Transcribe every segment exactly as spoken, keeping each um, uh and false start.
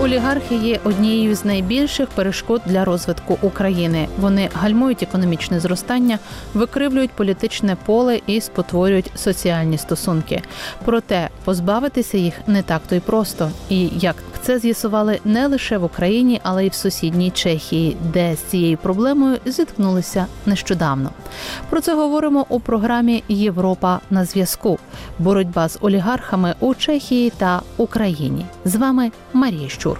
Олігархи є однією з найбільших перешкод для розвитку України. Вони гальмують економічне зростання, викривлюють політичне поле і спотворюють соціальні стосунки. Проте позбавитися їх не так-то й просто. І як це з'ясували не лише в Україні, але й в сусідній Чехії, де з цією проблемою зіткнулися нещодавно. Про це говоримо у програмі «Європа на зв'язку». Боротьба з олігархами у Чехії та Україні. З вами Марія Щур.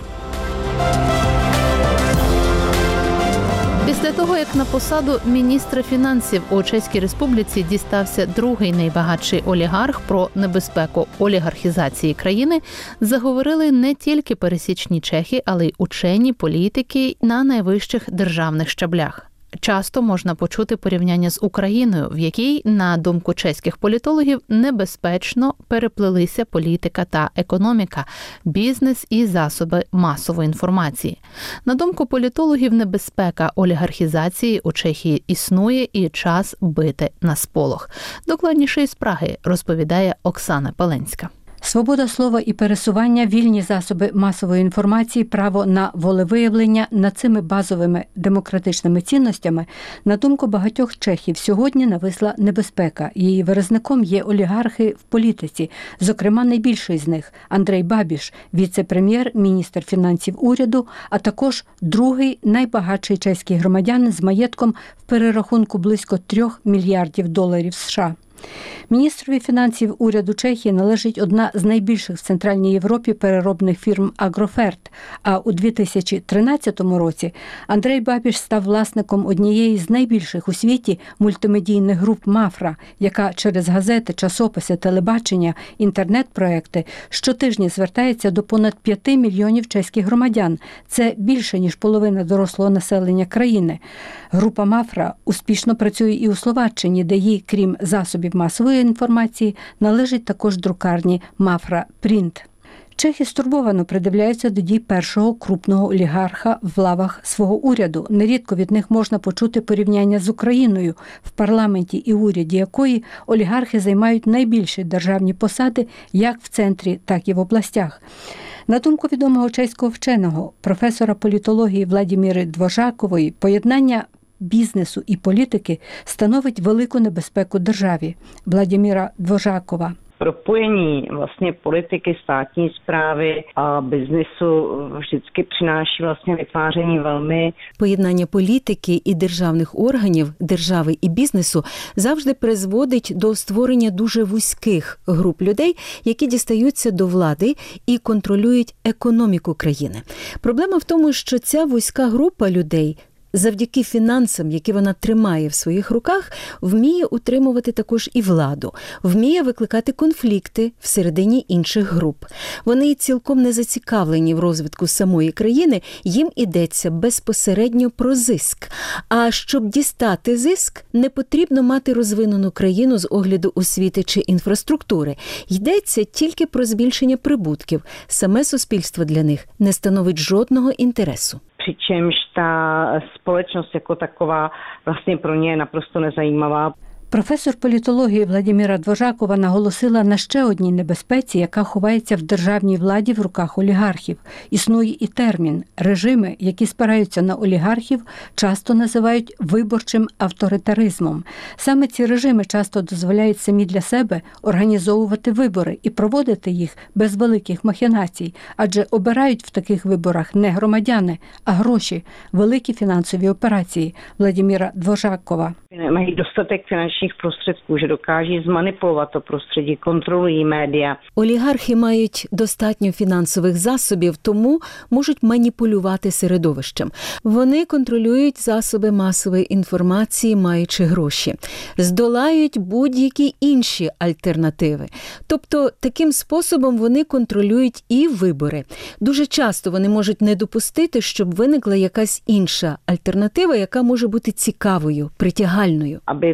Після того, як на посаду міністра фінансів у Чеській Республіці дістався другий найбагатший олігарх, про небезпеку олігархізації країни заговорили не тільки пересічні чехи, але й учені, політики на найвищих державних щаблях. Часто можна почути порівняння з Україною, в якій, на думку чеських політологів, небезпечно переплилися політика та економіка, бізнес і засоби масової інформації. На думку політологів, небезпека олігархізації у Чехії існує і час бити на сполох. Докладніше із Праги розповідає Оксана Паленська. Свобода слова і пересування, вільні засоби масової інформації, право на волевиявлення – над цими базовими демократичними цінностями, на думку багатьох чехів, сьогодні нависла небезпека. Її виразником є олігархи в політиці, зокрема найбільший з них – Андрей Бабіш, віце-прем'єр, міністр фінансів уряду, а також другий найбагатший чеський громадянин з маєтком в перерахунку близько трьох мільярдів доларів США. Міністрові фінансів уряду Чехії належить одна з найбільших в Центральній Європі переробних фірм «Агроферт», а у дві тисячі тринадцятому році Андрей Бабіш став власником однієї з найбільших у світі мультимедійних груп «Мафра», яка через газети, часописи, телебачення, інтернет-проекти щотижня звертається до понад п'яти мільйонів чеських громадян. Це більше, ніж половина дорослого населення країни. Група «Мафра» успішно працює і у Словаччині, де їй, крім засобів масової інформації, належить також друкарні «Мафра Принт». Чехи стурбовано придивляються до дій першого крупного олігарха в лавах свого уряду. Нерідко від них можна почути порівняння з Україною, в парламенті і уряді якої олігархи займають найбільші державні посади як в центрі, так і в областях. На думку відомого чеського вченого, професора політології Владіміри Двожакової, поєднання бізнесу і політики становить велику небезпеку державі. Владіміра Двожакова. Propojení vlastně politiky, státní správy a biznesu vždycky přináší vlastně vytváření velmi... Поєднання політики і державних органів, держави і бізнесу завжди призводить до створення дуже вузьких груп людей, які дістаються до влади і контролюють економіку країни. Проблема в тому, що ця вузька група людей завдяки фінансам, які вона тримає в своїх руках, вміє утримувати також і владу, вміє викликати конфлікти всередині інших груп. Вони цілком не зацікавлені в розвитку самої країни, їм йдеться безпосередньо про зиск. А щоб дістати зиск, не потрібно мати розвинену країну з огляду освіти чи інфраструктури. Йдеться тільки про збільшення прибутків. Саме суспільство для них не становить жодного інтересу. Přičemž ta společnost jako taková vlastně pro ně je naprosto nezajímavá. Професор політології Владіміра Двожакова наголосила на ще одній небезпеці, яка ховається в державній владі в руках олігархів. Існує і термін. Режими, які спираються на олігархів, часто називають виборчим авторитаризмом. Саме ці режими часто дозволяють самі для себе організовувати вибори і проводити їх без великих махінацій, адже обирають в таких виборах не громадяни, а гроші, великі фінансові операції. Владіміра Двожакова. Mají dostatek finančních prostředků, že dokáží zmanipulovat to prostředí, kontrolují média. Олігархи мають достатньо фінансових засобів, тому можуть маніпулювати середовищем. Вони контролюють засоби масової інформації, маючи гроші. Здолають будь-які інші альтернативи. Тобто, таким способом вони контролюють і вибори. Дуже часто вони можуть не допустити, щоб виникла якась інша альтернатива, яка може бути цікавою, притягальною. Aby vznikl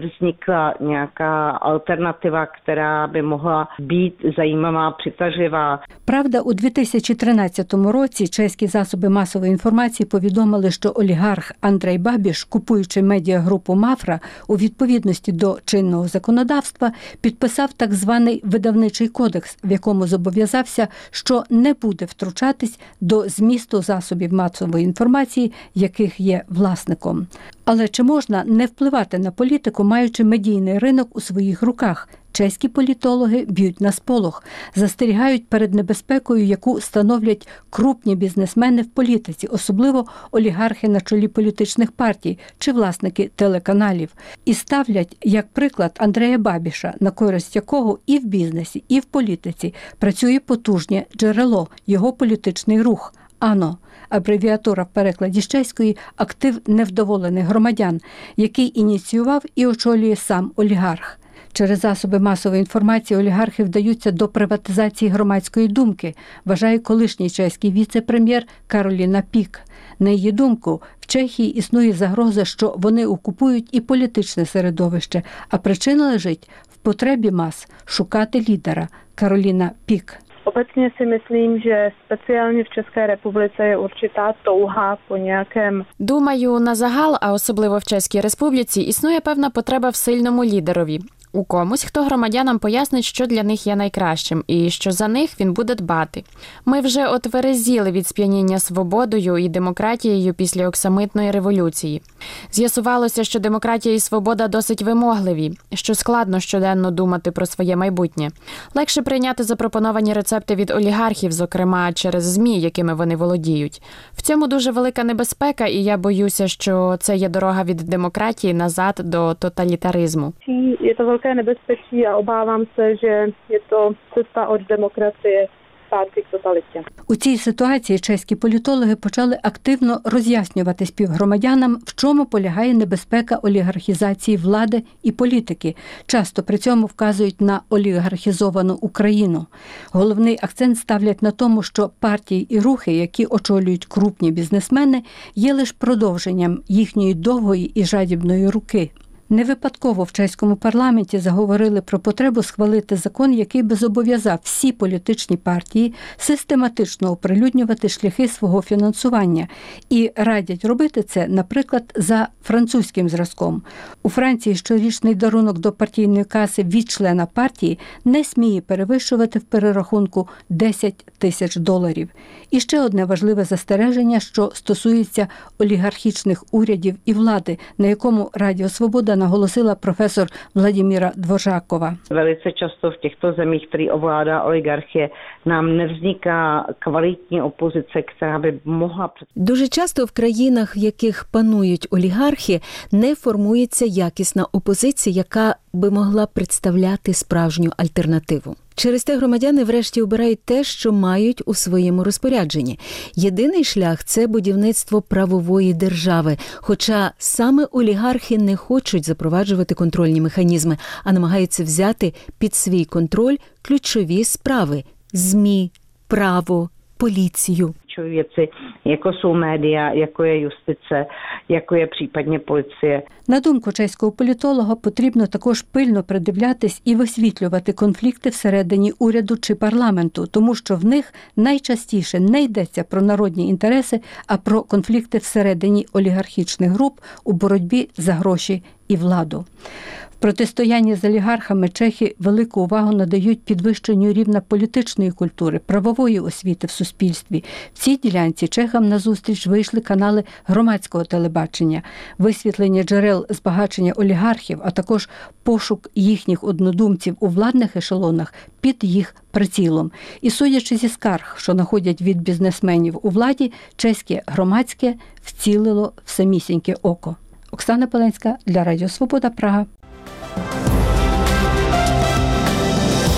vznikla nějaká alternativa, která by mohla být zajímavá, přitažlivá. Правда, у дві тисячі тринадцятому році чеські засоби масової інформації повідомили, що олігарх Андрей Бабіш, купуючи медіагрупу «Мафра», у відповідності до чинного законодавства, підписав так званий видавничий кодекс, в якому зобов'язався, що не буде втручатись до змісту засобів масової інформації, яких є власником. Але чи можна не впливати на політику, маючи медійний ринок у своїх руках? Чеські політологи б'ють на сполох, застерігають перед небезпекою, яку становлять крупні бізнесмени в політиці, особливо олігархи на чолі політичних партій чи власники телеканалів. І ставлять, як приклад, Андрея Бабіша, на користь якого і в бізнесі, і в політиці працює потужне джерело, його політичний рух – АНО. Абревіатура в перекладі з чеської «Актив невдоволених громадян», який ініціював і очолює сам олігарх. Через засоби масової інформації олігархи вдаються до приватизації громадської думки, вважає колишній чеський віце-прем'єр Кароліна Пік. На її думку, в Чехії існує загроза, що вони окупують і політичне середовище, а причина лежить в потребі мас шукати лідера. Кароліна Пік. Obecně si myslím, že speciálně v České republice je určitá touha po nějakém... Думаю, на загал, а особливо в Чеській Республіці, існує певна потреба в сильному лідерові. У комусь, хто громадянам пояснить, що для них є найкращим, і що за них він буде дбати. Ми вже отверезіли від сп'яніння свободою і демократією після оксамитної революції. З'ясувалося, що демократія і свобода досить вимогливі, що складно щоденно думати про своє майбутнє. Легше прийняти запропоновані рецепти від олігархів, зокрема через ЗМІ, якими вони володіють. В цьому дуже велика небезпека, і я боюся, що це є дорога від демократії назад до тоталітаризму. Je to velké nebezpečí a obávám se, že je to cesta od demokracie zpátky k totalitě. У цій ситуації чеські політологи почали активно роз'яснювати співгромадянам, в чому полягає небезпека олігархізації влади і політики. Часто при цьому вказують на олігархізовану Україну. Головний акцент ставлять на тому, що партії і рухи, які очолюють крупні бізнесмени, є лише продовженням їхньої довгої і жадібної руки. Не випадково в чеському парламенті заговорили про потребу схвалити закон, який би зобов'язав всі політичні партії систематично оприлюднювати шляхи свого фінансування. І радять робити це, наприклад, за французьким зразком. У Франції щорічний дарунок до партійної каси від члена партії не сміє перевищувати в перерахунку десять тисяч доларів. І ще одне важливе застереження, що стосується олігархічних урядів і влади, на якому Радіо Свобода наголосила професор Владимíra Dvořáková. Velice často v těchto zemích, který ovládá oligarchie, nám nevzniká kvalitní opozice, která by mohla... Дуже часто в країнах, в яких панують олігархи, не формується якісна опозиція, яка би могла представляти справжню альтернативу. Через те громадяни врешті обирають те, що мають у своєму розпорядженні. Єдиний шлях – це будівництво правової держави, хоча саме олігархи не хочуть запроваджувати контрольні механізми, а намагаються взяти під свій контроль ключові справи – ЗМІ, право, поліцію. Věci, jako jsou média, jako je justice, jako je případně policie. На думку чеського політолога, потрібно також пильно придивлятись і висвітлювати конфлікти всередині уряду чи парламенту, тому що в них найчастіше не йдеться про народні інтереси, а про конфлікти всередині олігархічних груп у боротьбі за гроші і владу. В протистоянні з олігархами чехи велику увагу надають підвищенню рівня політичної культури, правової освіти в суспільстві. В цій ділянці чехам назустріч вийшли канали громадського телебачення, висвітлення джерел збагачення олігархів, а також пошук їхніх однодумців у владних ешелонах під їх прицілом. І судячи зі скарг, що находять від бізнесменів у владі, чеське громадське вцілило в самісіньке око. Оксана Паленська для Радіо Свобода, Прага. Попри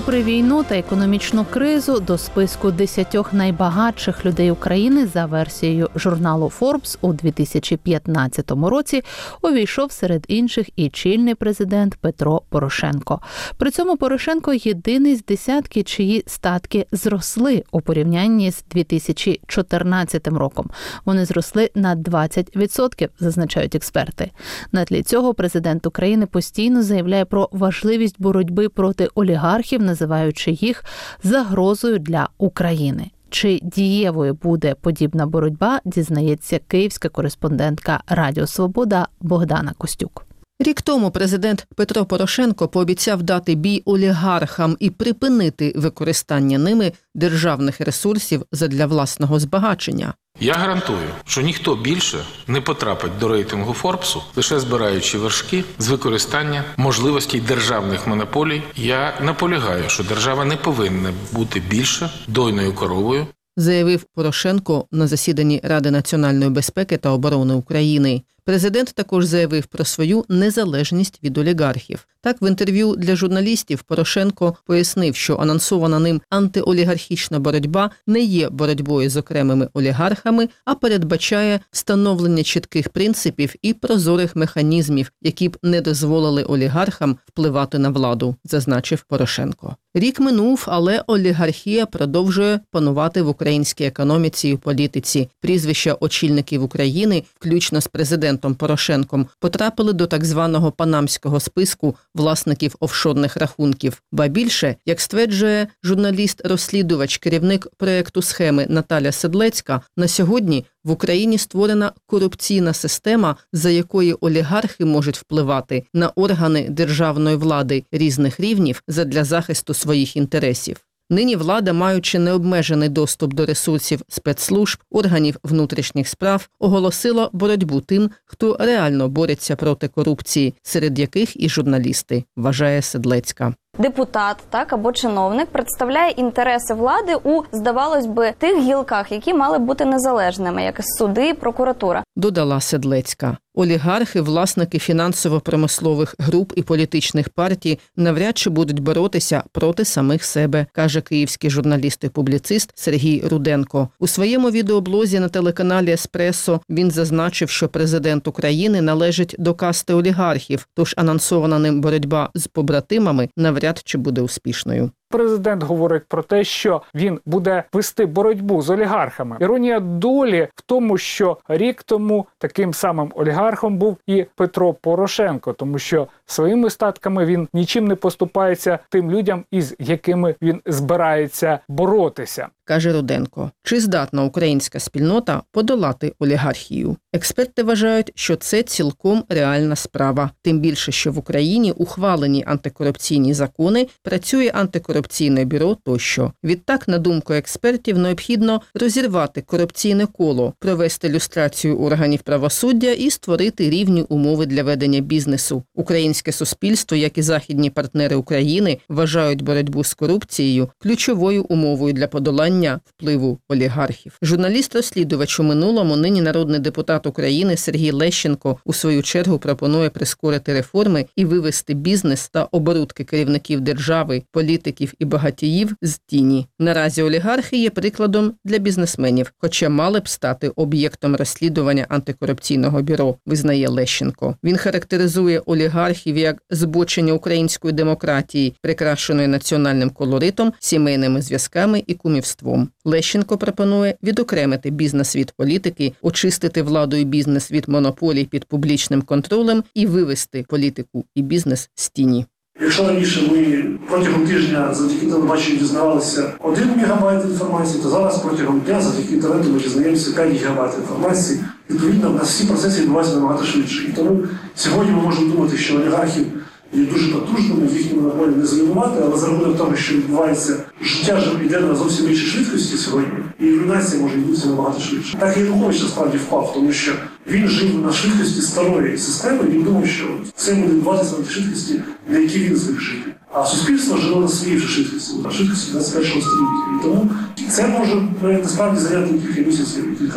Попри війну та економічну кризу, до списку десятьох найбагатших людей України за версією журналу Forbes у дві тисячі п'ятнадцятому році увійшов серед інших і чільний президент Петро Порошенко. При цьому Порошенко єдиний з десятки, чиї статки зросли у порівнянні з дві тисячі чотирнадцятим роком. Вони зросли на двадцять відсотків, зазначають експерти. На тлі цього президент України постійно заявляє про важливість боротьби проти олігархів, називаючи їх загрозою для України. Чи дієвою буде подібна боротьба, дізнається київська кореспондентка Радіо Свобода Богдана Костюк. Рік тому президент Петро Порошенко пообіцяв дати бій олігархам і припинити використання ними державних ресурсів задля власного збагачення. Я гарантую, що ніхто більше не потрапить до рейтингу Форбсу, лише збираючи вершки з використання можливостей державних монополій. Я наполягаю, що держава не повинна бути більше дойною коровою, заявив Порошенко на засіданні Ради національної безпеки та оборони України. Президент також заявив про свою незалежність від олігархів. Так, в інтерв'ю для журналістів Порошенко пояснив, що анонсована ним антиолігархічна боротьба не є боротьбою з окремими олігархами, а передбачає встановлення чітких принципів і прозорих механізмів, які б не дозволили олігархам впливати на владу, зазначив Порошенко. Рік минув, але олігархія продовжує панувати в українській економіці і політиці. Прізвища очільників України, включно з президентом Порошенком, потрапили до так званого панамського списку власників офшорних рахунків. Ба більше, як стверджує журналіст-розслідувач, керівник проєкту «Схеми» Наталя Седлецька, на сьогодні в Україні створена корупційна система, за якою олігархи можуть впливати на органи державної влади різних рівнів задля захисту своїх інтересів. Нині влада, маючи необмежений доступ до ресурсів спецслужб, органів внутрішніх справ, оголосила боротьбу тим, хто реально бореться проти корупції, серед яких і журналісти, вважає Седлецька. Депутат, так, або чиновник представляє інтереси влади у, здавалось би, тих гілках, які мали бути незалежними, як суди, прокуратура. Додала Седлецька. Олігархи, власники фінансово-промислових груп і політичних партій навряд чи будуть боротися проти самих себе, каже київський журналіст і публіцист Сергій Руденко. У своєму відеоблозі на телеканалі «Еспресо» він зазначив, що президент України належить до касти олігархів, тож анонсована ним боротьба з побратимами навряд чи буде успішною. Президент говорить про те, що він буде вести боротьбу з олігархами. Іронія долі в тому, що рік тому таким самим олігархом був і Петро Порошенко, тому що своїми статками він нічим не поступається тим людям, із якими він збирається боротися. Каже Руденко. Чи здатна українська спільнота подолати олігархію? Експерти вважають, що це цілком реальна справа. Тим більше, що в Україні ухвалені антикорупційні закони, працює антикорупційне бюро тощо. Відтак, на думку експертів, необхідно розірвати корупційне коло, провести люстрацію органів правосуддя і створити рівні умови для ведення бізнесу. Українське суспільство, як і західні партнери України, вважають боротьбу з корупцією ключовою умовою для подолання впливу олігархів. Журналіст-розслідувач у минулому, нині народний депутат України Сергій Лещенко у свою чергу пропонує прискорити реформи і вивести бізнес та оборудки керівників держави, політиків і багатіїв з тіні. Наразі олігархи є прикладом для бізнесменів, хоча мали б стати об'єктом розслідування антикорупційного бюро, визнає Лещенко. Він характеризує олігархів як збочення української демократії, прикрашеної національним колоритом, сімейними зв'язками і кумівством. Лещенко пропонує відокремити бізнес від політики, очистити владу і бізнес від монополій під публічним контролем і вивести політику і бізнес з тіні. Якщо раніше ми протягом тижня завдяки телебаченню дізнавалися один мегабайт інформації, то зараз протягом дня завдяки інтернету ми дізнаємося п'ять гігабайт інформації. Відповідно, у нас всі процеси відбуваються набагато швидше. І тому сьогодні ми можемо думати, що олігархів є дуже потужними, в їхньому монополі не зруйнувати, але за рахунок того, що відбувається життя, йде на зовсім іншій швидкості сьогодні, і руйнація може відбутися набагато швидше. Так і Янукович насправді впав, тому що він жив на швидкості старої системи, він думав, що все буде відбуватися на тій швидкості, на якій він звик жити. А суспільство жило на своїй вже швидкості, на швидкості двадцять першого століття. І тому це може насправді зайняти кілька місяців і кілька років.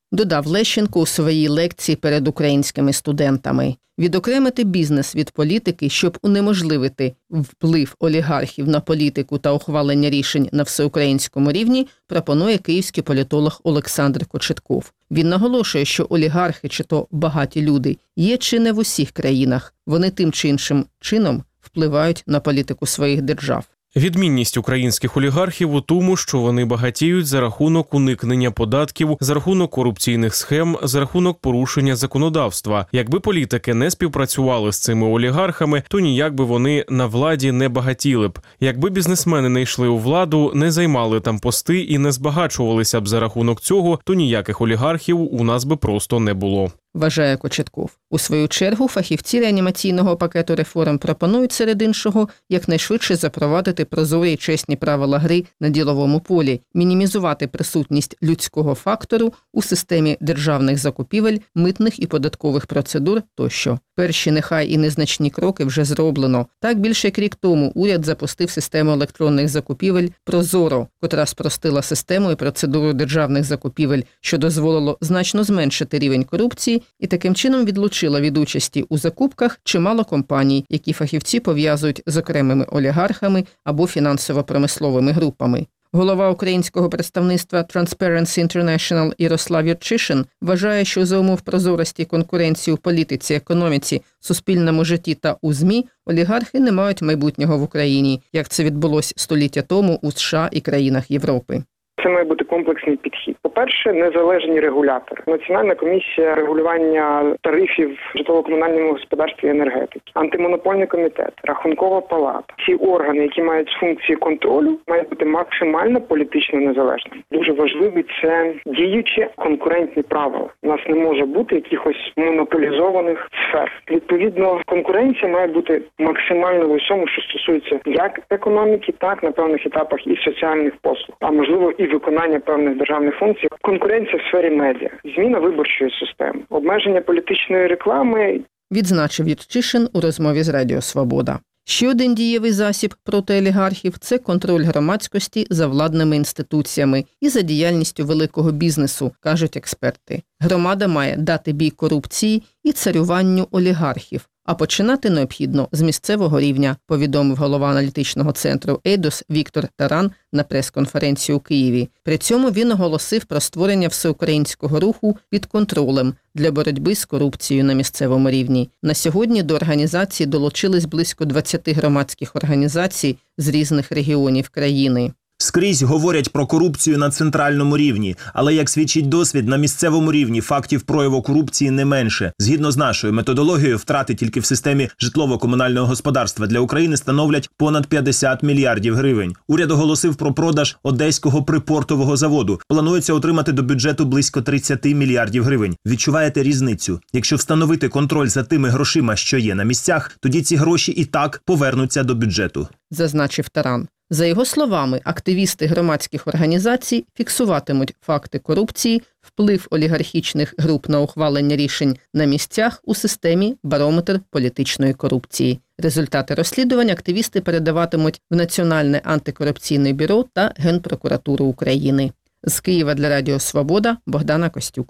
Додав Лещенко у своїй лекції перед українськими студентами. Відокремити бізнес від політики, щоб унеможливити вплив олігархів на політику та ухвалення рішень на всеукраїнському рівні, пропонує київський політолог Олександр Кочетков. Він наголошує, що олігархи, чи то багаті люди, є чи не в усіх країнах. Вони тим чи іншим чином впливають на політику своїх держав. Відмінність українських олігархів у тому, що вони багатіють за рахунок уникнення податків, за рахунок корупційних схем, за рахунок порушення законодавства. Якби політики не співпрацювали з цими олігархами, то ніяк би вони на владі не багатіли б. Якби бізнесмени не йшли у владу, не займали там пости і не збагачувалися б за рахунок цього, то ніяких олігархів у нас би просто не було. Вважає Кочетков. У свою чергу фахівці реанімаційного пакету реформ пропонують серед іншого якнайшвидше запровадити прозорі й чесні правила гри на діловому полі, мінімізувати присутність людського фактору у системі державних закупівель, митних і податкових процедур тощо. Перші нехай і незначні кроки вже зроблено. Так, більше як рік тому уряд запустив систему електронних закупівель «Прозоро», котра спростила систему і процедуру державних закупівель, що дозволило значно зменшити рівень корупції і таким чином відлучила від участі у закупках чимало компаній, які фахівці пов'язують з окремими олігархами або фінансово-промисловими групами. Голова українського представництва Transparency International Ярослав Юрчишин вважає, що за умов прозорості і конкуренції у політиці, економіці, суспільному житті та у ЗМІ олігархи не мають майбутнього в Україні, як це відбулось століття тому у США і країнах Європи. Це має бути комплексний підхід. По-перше, незалежні регулятори. Національна комісія регулювання тарифів в житлово-комунальному господарстві і енергетики, антимонопольний комітет, рахункова палата. Ці органи, які мають функції контролю, мають бути максимально політично незалежними. Дуже важливі це діючі конкурентні правила. У нас не може бути якихось монополізованих сфер. Відповідно, конкуренція має бути максимально в усьому, що стосується як економіки, так на певних етапах і соціальних послуг, а можливо і виконання певних державних функцій. Конкуренція в сфері медіа, зміна виборчої системи, обмеження політичної реклами. Відзначив Юрчишин у розмові з Радіо Свобода. Ще один дієвий засіб проти олігархів – це контроль громадськості за владними інституціями і за діяльністю великого бізнесу, кажуть експерти. Громада має дати бій корупції і царюванню олігархів. А починати необхідно з місцевого рівня, повідомив голова аналітичного центру «Ейдос» Віктор Таран на прес-конференції у Києві. При цьому він оголосив про створення всеукраїнського руху під контролем для боротьби з корупцією на місцевому рівні. На сьогодні до організації долучились близько двадцяти громадських організацій з різних регіонів країни. Скрізь говорять про корупцію на центральному рівні, але, як свідчить досвід, на місцевому рівні фактів прояву корупції не менше. Згідно з нашою методологією, втрати тільки в системі житлово-комунального господарства для України становлять понад п'ятдесят мільярдів гривень. Уряд оголосив про продаж Одеського припортового заводу. Планується отримати до бюджету близько тридцять мільярдів гривень. Відчуваєте різницю? Якщо встановити контроль за тими грошима, що є на місцях, тоді ці гроші і так повернуться до бюджету. Зазначив Таран. За його словами, активісти громадських організацій фіксуватимуть факти корупції, вплив олігархічних груп на ухвалення рішень на місцях у системі «Барометр політичної корупції». Результати розслідувань активісти передаватимуть в Національне антикорупційне бюро та Генпрокуратуру України. З Києва для Радіо Свобода Богдана Костюк.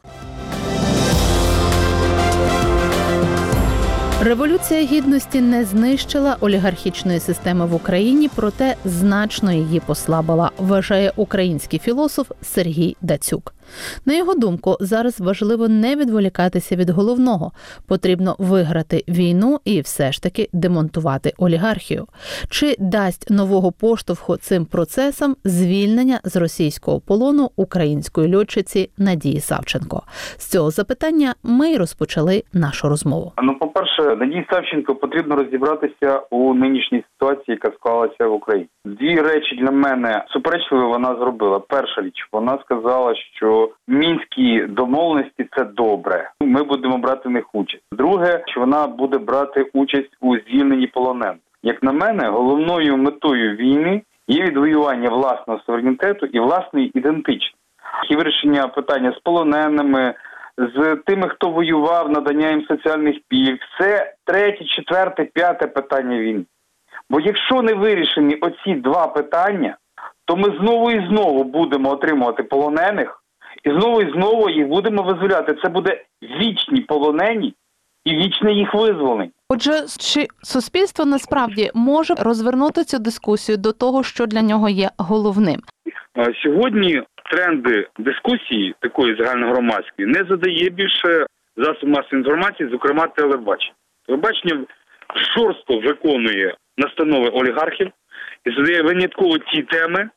Революція Гідності не знищила олігархічної системи в Україні, проте значно її послабила, вважає український філософ Сергій Дацюк. На його думку, зараз важливо не відволікатися від головного. Потрібно виграти війну і все ж таки демонтувати олігархію. Чи дасть нового поштовху цим процесам звільнення з російського полону української льотчиці Надії Савченко? З цього запитання ми й розпочали нашу розмову. Ну, по-перше, Надії Савченко потрібно розібратися у нинішній ситуації, яка склалася в Україні. Дві речі для мене суперечливі вона зробила. Перша річ, вона сказала, що мінські домовленості – це добре. Ми будемо брати в них участь. Друге, що вона буде брати участь у звільненні полонених. Як на мене, головною метою війни є відвоювання власного суверенітету і власної ідентичності. І вирішення питання з полоненими, з тими, хто воював, надання їм соціальних пільг – це третє, четверте, п'яте питання війни. Бо якщо не вирішені оці два питання, то ми знову і знову будемо отримувати полонених І знову і знову їх будемо визволяти. Це буде вічні полонені і вічне їх визволення. Отже, чи суспільство насправді може розвернути цю дискусію до того, що для нього є головним? Сьогодні тренди дискусії такої загальногромадської не задає більше засоб масової інформації, зокрема телебачення. Телебачення жорстко виконує настанови олігархів і задає винятково ті теми,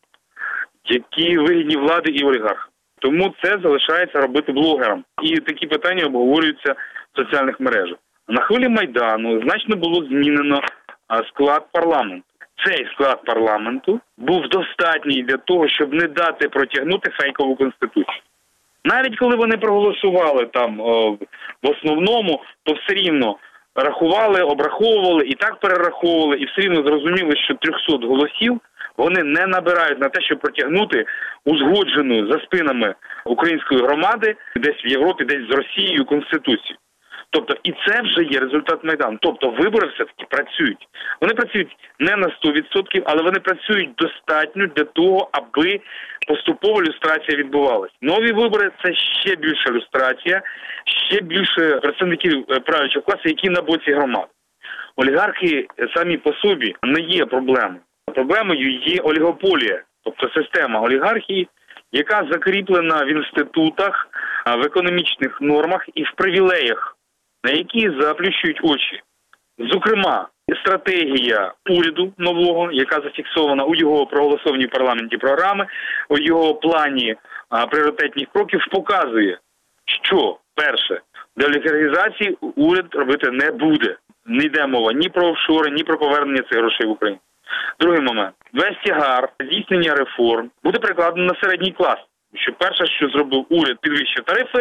які вигідні влади і олігархам. Тому це залишається робити блогерам. І такі питання обговорюються в соціальних мережах. На хвилі Майдану значно було змінено склад парламенту. Цей склад парламенту був достатній для того, щоб не дати протягнути фейкову конституцію. Навіть коли вони проголосували там о, в основному, то все рівно рахували, обраховували і так перераховували, і все рівно зрозуміли, що триста голосів вони не набирають на те, щоб протягнути узгоджену за спинами української громади десь в Європі, десь з Росією конституцію. Тобто і це вже є результат Майдану. Тобто вибори все-таки працюють. Вони працюють не на сто відсотків, але вони працюють достатньо для того, аби поступова люстрація відбувалася. Нові вибори – це ще більша люстрація, ще більше представників правлячого класу, які на боці громади. Олігархи самі по собі не є проблемою. Проблемою є олігополія, тобто система олігархії, яка закріплена в інститутах, в економічних нормах і в привілеях, на які заплющують очі. Зокрема, стратегія уряду нового, яка зафіксована у його проголосованій в парламенті програми, у його плані а, пріоритетних кроків, показує, що, перше, деолігархізації уряд робити не буде. Не йде мова ні про офшори, ні про повернення цих грошей в Україну. Другий момент. Весь тягар здійснення реформ буде перекладено на середній клас. Що перше, що зробив уряд, підвищив тарифи,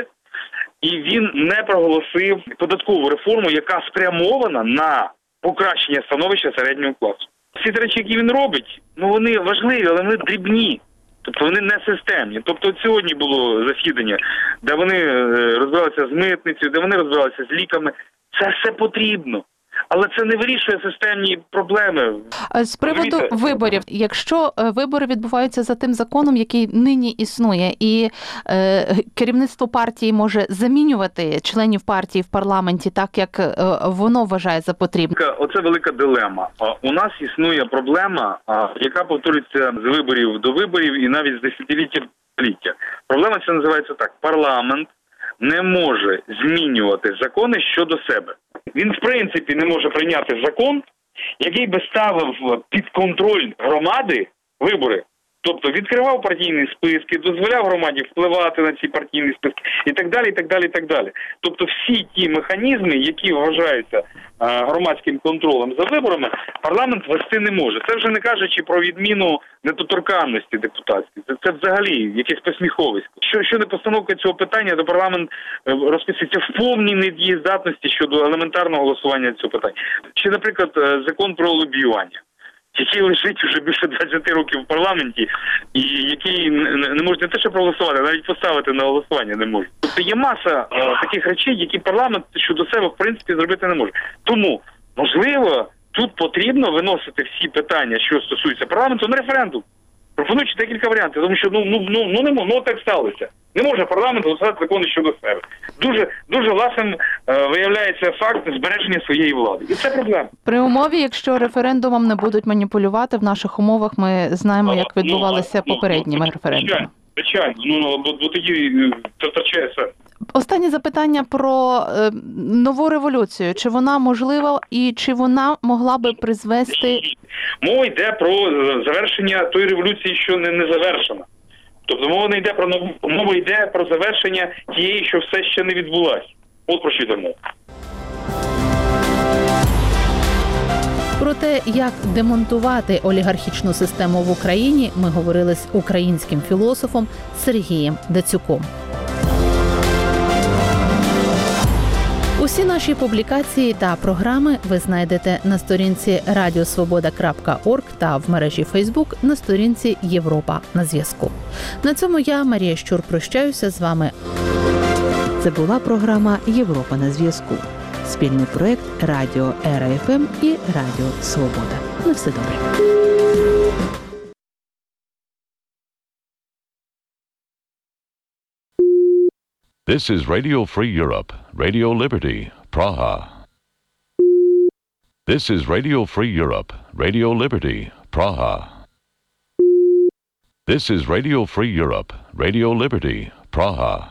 і він не проголосив податкову реформу, яка спрямована на покращення становища середнього класу. Всі ті речі, які він робить, ну вони важливі, але вони дрібні. Тобто вони не системні. Тобто от сьогодні було засідання, де вони розбиралися з митницею, де вони розбиралися з ліками. Це все потрібно. Але це не вирішує системні проблеми. З приводу Розумієте? виборів, якщо вибори відбуваються за тим законом, який нині існує, і е, керівництво партії може замінювати членів партії в парламенті так, як е, воно вважає за потрібне. Оце велика дилема. У нас існує проблема, яка повторюється з виборів до виборів і навіть з десятиліття до десятиліття. Проблема ця називається так. Парламент не може змінювати закони щодо себе. Він, в принципі, не може прийняти закон, який би ставив під контроль громади вибори. Тобто відкривав партійні списки, дозволяв громаді впливати на ці партійні списки і так далі, і так далі, і так далі. Тобто всі ті механізми, які вважаються а, громадським контролем за виборами, парламент вести не може. Це вже не кажучи про відміну недоторканності депутатської. Це, це взагалі якесь посміховисько. Що, що не постановка цього питання, то парламент розписується в повній недієздатності щодо елементарного голосування цього питання. Чи, наприклад, закон про лобіювання, який лежить вже більше двадцять років в парламенті, і який не можуть не те, що проголосувати, а навіть поставити на голосування не можуть. Тобто є маса е, таких речей, які парламент щодо себе, в принципі, зробити не може. Тому, можливо, тут потрібно виносити всі питання, що стосуються парламенту, на референдум. Пропонуючи декілька варіантів, тому що ну, ну, ну, ну, не, ну так сталося. Не може парламент голосувати закони щодо себе. Дуже, дуже власним е, виявляється факт збереження своєї влади. І це проблема. При умові, якщо референдумом не будуть маніпулювати, в наших умовах ми знаємо, як відбувалися ну, попередніми ну, референдуми. Звичайно, ну, бо, бо тоді це втрачає сенс. Останнє запитання про е, нову революцію. Чи вона можлива і чи вона могла би призвести... Мова йде про завершення тої революції, що не, не завершена. Тобто мова не йде про нову, мова йде про завершення тієї, що все ще не відбулась. От про що йде мова. Про те, як демонтувати олігархічну систему в Україні, ми говорили з українським філософом Сергієм Дацюком. Усі наші публікації та програми ви знайдете на сторінці радіосвобода крапка орг та в мережі Фейсбук на сторінці Європа на зв'язку. На цьому я, Марія Щур, прощаюся з вами. Це була програма «Європа на зв'язку». Спільний проєкт Радіо Ера Еф Ем і Радіо Свобода. На все добре. This is Radio Free Europe, Radio Liberty, Praha. This is Radio Free Europe, Radio Liberty, Praha. This is Radio Free Europe, Radio Liberty, Praha.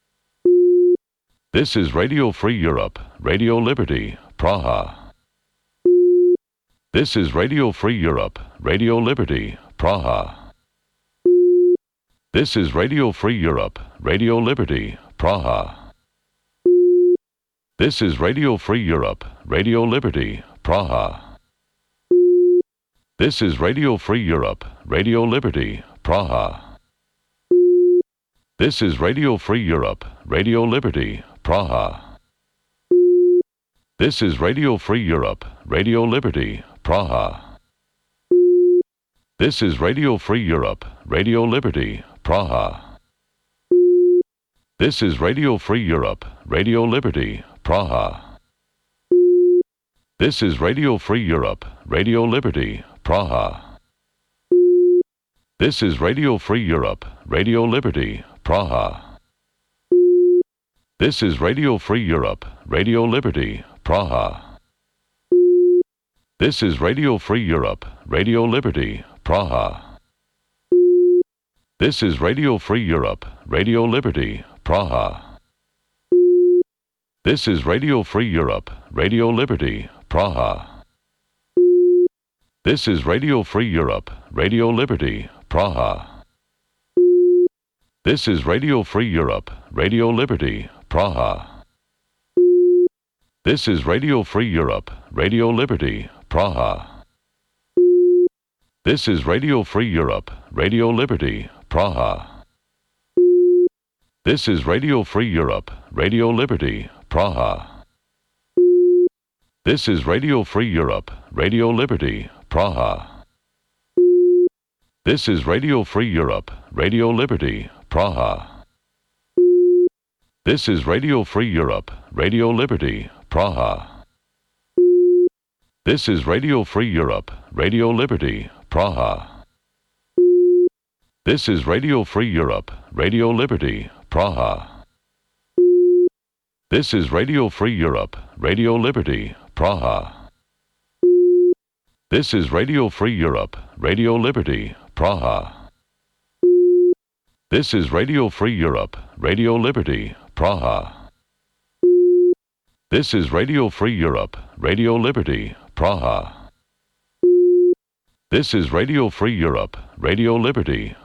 This is Radio Free Europe, Radio Liberty, Praha. This is Radio Free Europe, Radio Liberty, Praha. This is Radio Free Europe, Radio Liberty, Praha. This is Radio Free Europe, Radio Liberty, Praha. This is Radio Free Europe, Radio Liberty, Praha. This is Radio Free Europe, Radio Liberty, Praha. This is Radio Free Europe, Radio Liberty, Praha. This is Radio Free Europe, Radio Liberty, Praha. This is Radio Free Europe, Radio Liberty, Praha. This is Radio Free Europe, Radio Liberty, Praha. This is Radio Free Europe, Radio Liberty, Praha. This is Radio Free Europe, Radio Liberty, Praha. This is Radio Free Europe, Radio Liberty, Praha. This is Radio Free Europe, Radio Liberty, Praha. This is Radio Free Europe, Radio Liberty, Praha. This is Radio Free Europe, Radio Liberty, Praha. This is Radio Free Europe, Radio Liberty, Praha. This is Radio Free Europe, Radio Liberty, Praha. This is Radio Free Europe, Radio Liberty, Praha. This is Radio Free Europe, Radio Liberty, Praha. This is Radio Free Europe, Radio Liberty, Praha. This is Radio Free Europe, Radio Liberty, Praha. This is Radio Free Europe, Radio Liberty, Praha. This is Radio Free Europe, Radio Liberty, Praha. This is Radio Free Europe, Radio Liberty, Praha. This is Radio Free Europe, Radio Liberty, Praha. This is Radio Free Europe, Radio Liberty, Praha. This is Radio Free Europe, Radio Liberty, Praha. This is Radio Free Europe, Radio Liberty, Praha. This is Radio Free Europe, Radio Liberty,